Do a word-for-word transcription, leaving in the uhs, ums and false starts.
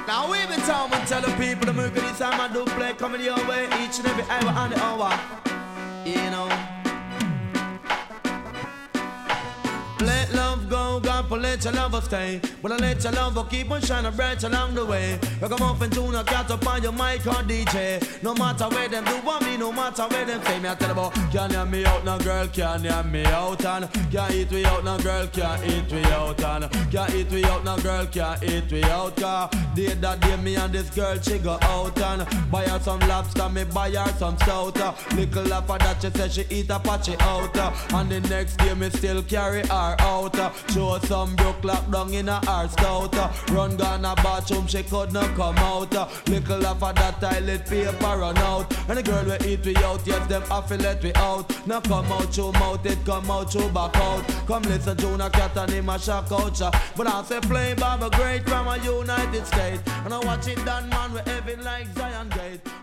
Now we been town and tell the people the Mercury this time I do play coming your way each and every hour on the hour. You know. Let love go, God, but let your love stay. But I let your love keep on shining bright along the way. Rock 'em up and tune a cat up on your mic or D J. No matter where them do want me, no matter where them say me, I tell about can't hear me out now, girl, can't hear me out and can't eat we out now, girl, can't eat we out and can't eat we out now, girl, can't eat we out. Cause day that day me and this girl she go out and buy her some lobster, me buy her some stout. Little laugh at that she say she eat a patchy out and the next day me still carry her out. Show some broke lock down in a her scout. Run gone a bathroom, she could not come out. Little laugh at that toilet paper run out. And the girl we eat we out, yes them have to let we out. Now come out through mouth, it come out through back out. Come listen to a cat and him a shock out. But I say play Baba great from a United States. And I watch it done man with heaven like Zion Gate.